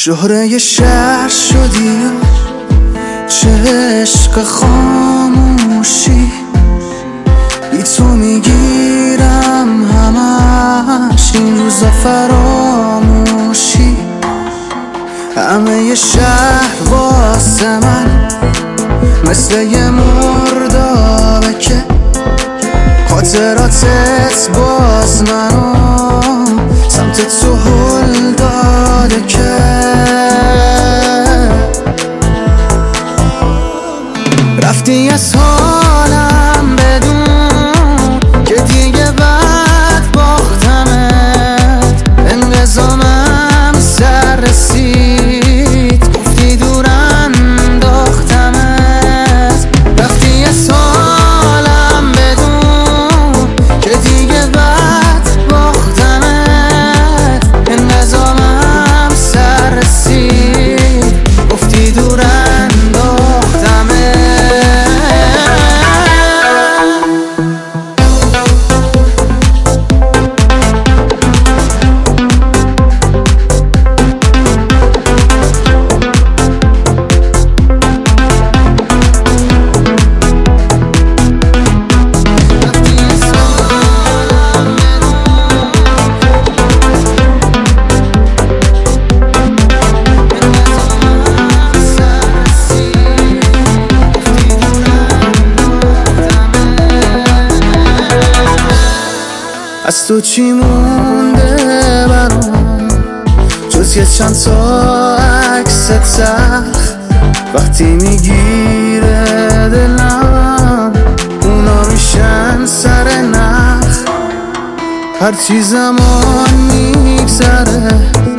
شهره شهر شدی چه عشق خاموشی، بی تو میگیرم همش این روزا فراموشی. همه شهر واسه من مثل یه مردابه که خاطراتت باز منو سمت تو هل داده که رفتی از حالم بدون که دیگه بد باختمت. انقضامم سر رسید گفتی دور انداختمت. رفتی از حالم بدون که دیگه بد باختمت. انقضامم سر رسید گفتی دور از تو چی مونده برام جز یه چند تا عکس تلخ؟ وقتی میگیره دلم اونا میشن سر نخ. هرچی زمان میگذره